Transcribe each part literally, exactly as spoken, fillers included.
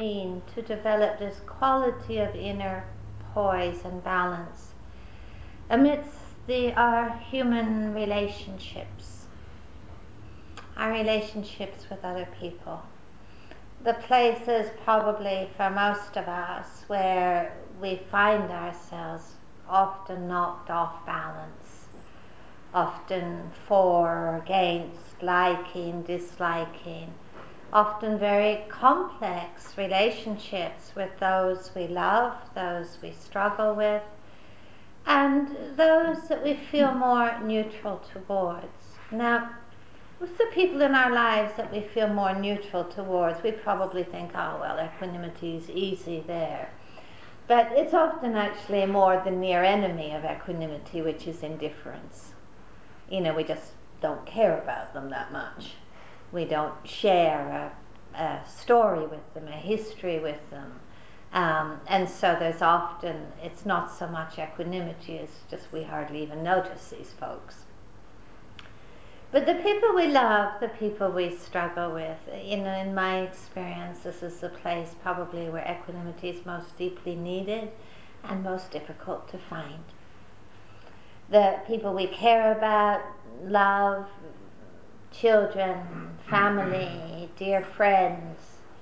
mean to develop this quality of inner poise and balance amidst the, our human relationships, our relationships with other people? The places probably for most of us where we find ourselves often knocked off balance, often for or against, liking, disliking, often very complex relationships with those we love, those we struggle with, and those that we feel more neutral towards. Now, with the people in our lives that we feel more neutral towards, we probably think, oh, well, equanimity is easy there. But it's often actually more the near enemy of equanimity, which is indifference. You know, we just don't care about them that much. We don't share a, a story with them, a history with them. Um, and so there's often, it's not so much equanimity, it's just we hardly even notice these folks. But the people we love, the people we struggle with, you know, in my experience, this is the place probably where equanimity is most deeply needed and most difficult to find. The people we care about, love, children, family, dear friends,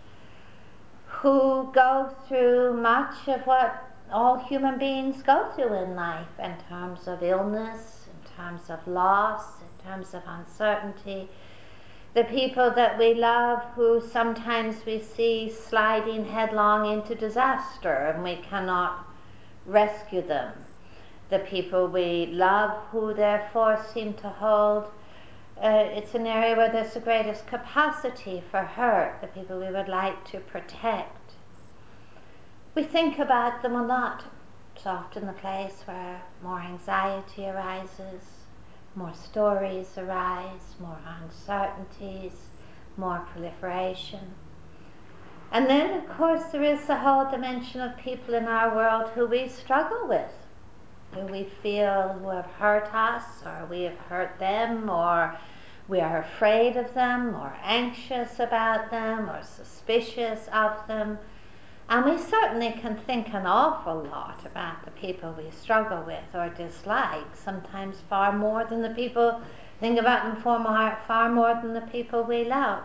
who go through much of what all human beings go through in life in terms of illness, in terms of loss, in terms of uncertainty. The people that we love who sometimes we see sliding headlong into disaster and we cannot rescue them. The people we love who therefore seem to hold, uh, it's an area where there's the greatest capacity for hurt, the people we would like to protect. We think about them a lot. It's often the place where more anxiety arises, more stories arise, more uncertainties, more proliferation. And then, of course, there is the whole dimension of people in our world who we struggle with, who we feel who have hurt us, or we have hurt them, or we are afraid of them, or anxious about them, or suspicious of them. And we certainly can think an awful lot about the people we struggle with or dislike, sometimes far more than the people, think about them far, far more than the people we love.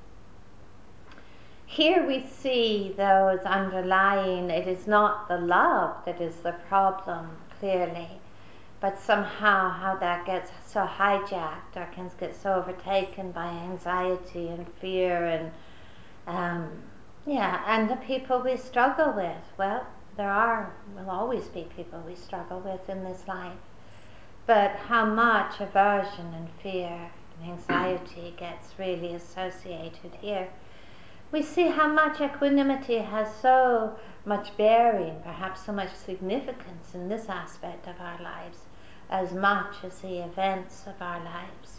Here we see those underlying, it is not the love that is the problem, clearly, but somehow how that gets so hijacked or can get so overtaken by anxiety and fear and um, yeah, and the people we struggle with. Well, there are, will always be people we struggle with in this life, but how much aversion and fear and anxiety gets really associated here. We see how much equanimity has so much bearing, perhaps so much significance in this aspect of our lives, as much as the events of our lives.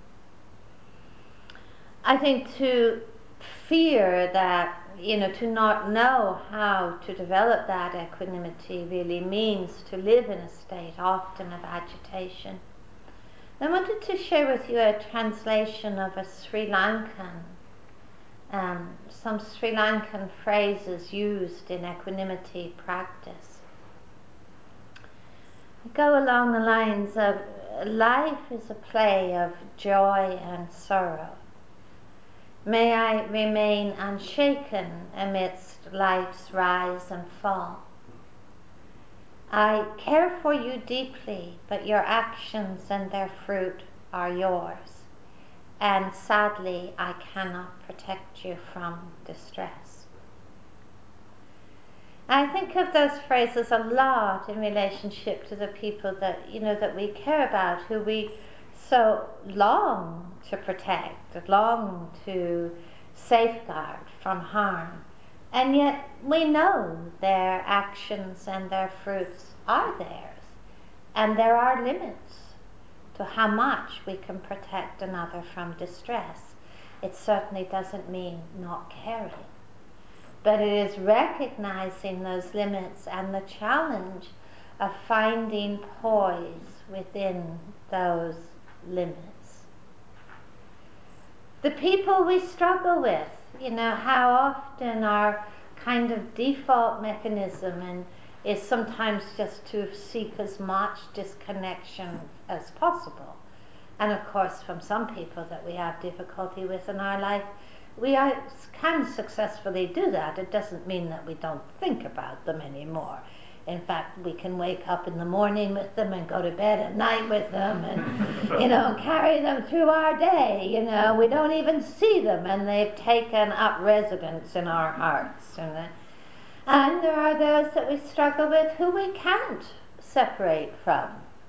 I think to fear that, you know, to not know how to develop that equanimity really means to live in a state often of agitation. I wanted to share with you a translation of a Sri Lankan Um, some Sri Lankan phrases used in equanimity practice. Go along the lines of, life is a play of joy and sorrow. May I remain unshaken amidst life's rise and fall. I care for you deeply, but your actions and their fruit are yours. And sadly, I cannot protect you from distress. I think of those phrases a lot in relationship to the people that, you know, that we care about, who we so long to protect, long to safeguard from harm. And yet we know their actions and their fruits are theirs. And there are limits to how much we can protect another from distress. It certainly doesn't mean not caring, but it is recognizing those limits and the challenge of finding poise within those limits. The people we struggle with, you know, how often are kind of default mechanism and is sometimes just to seek as much disconnection as possible. And of course, from some people that we have difficulty with in our life, we are, can successfully do that. It doesn't mean that we don't think about them anymore. In fact, we can wake up in the morning with them and go to bed at night with them and, you know, carry them through our day. You know, we don't even see them, and they've taken up residence in our hearts. And, and there are those that we struggle with who we can't separate from.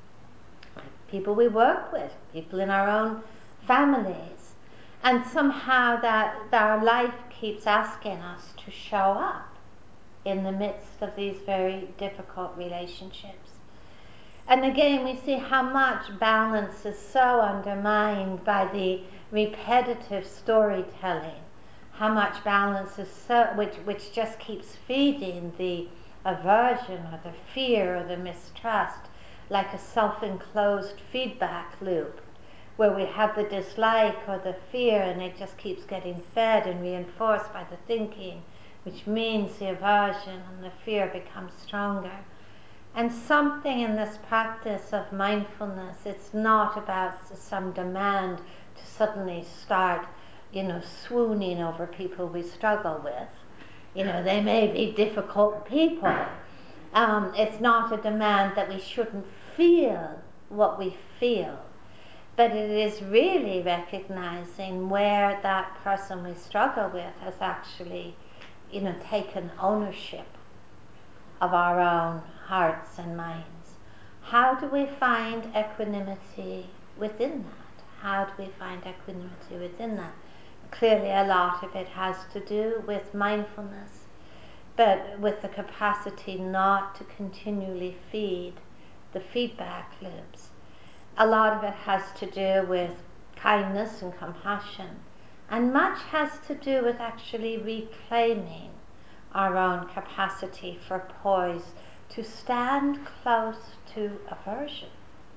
People we work with, people in our own families. And somehow that, that our life keeps asking us to show up in the midst of these very difficult relationships. And again, we see how much balance is so undermined by the repetitive storytelling, how much balance is so, which, which just keeps feeding the aversion or the fear or the mistrust, like a self-enclosed feedback loop, where we have the dislike or the fear, and it just keeps getting fed and reinforced by the thinking, which means the aversion and the fear becomes stronger. And something in this practice of mindfulness, it's not about some demand to suddenly start, you know, swooning over people we struggle with. You know, they may be difficult people. Um, it's not a demand that we shouldn't feel what we feel. But it is really recognizing where that person we struggle with has actually, you know, taken ownership of our own hearts and minds. How do we find equanimity within that? How do we find equanimity within that? Clearly a lot of it has to do with mindfulness, but with the capacity not to continually feed the feedback loops. A lot of it has to do with kindness and compassion, and much has to do with actually reclaiming our own capacity for poise to stand close to aversion,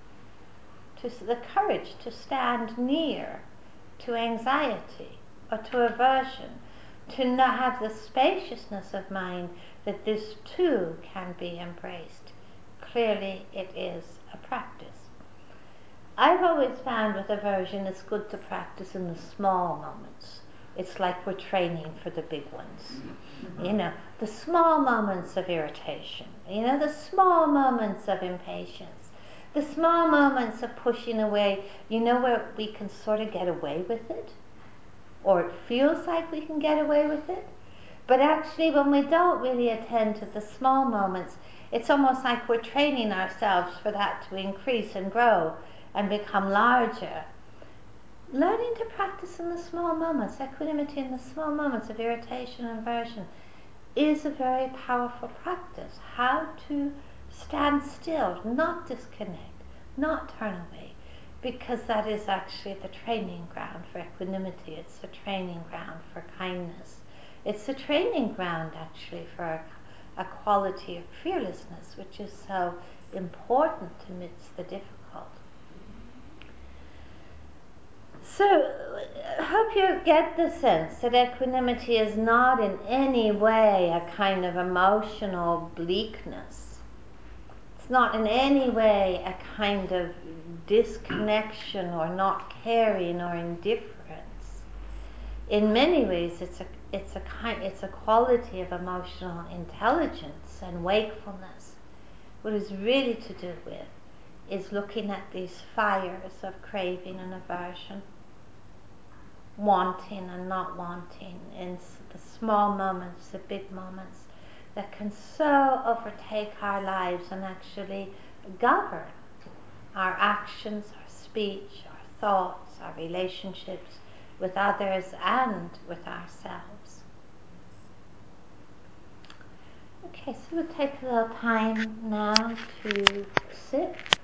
to the courage to stand near to anxiety or to aversion, to not have the spaciousness of mind that this too can be embraced. Clearly it is a practice. I've always found with aversion it's good to practice in the small moments. It's like we're training for the big ones. You know, the small moments of irritation, you know, the small moments of impatience, the small moments of pushing away, you know, where we can sort of get away with it, or it feels like we can get away with it. But actually, when we don't really attend to the small moments, it's almost like we're training ourselves for that to increase and grow and become larger. Learning to practice in the small moments, equanimity in the small moments of irritation and aversion, is a very powerful practice. How to stand still, not disconnect, not turn away, because that is actually the training ground for equanimity. It's the training ground for kindness. It's the training ground actually for a, a quality of fearlessness, which is so important amidst the difficult. So, I hope you get the sense that equanimity is not in any way a kind of emotional bleakness. It's not in any way a kind of disconnection or not caring or indifference. In many ways, it's a it's a kind it's a quality of emotional intelligence and wakefulness. What it's really to do with is looking at these fires of craving and aversion, wanting and not wanting, in the small moments, the big moments that can so overtake our lives and actually govern our actions, our speech, our thoughts, our relationships with others and with ourselves. Okay, so we'll take a little time now to sit.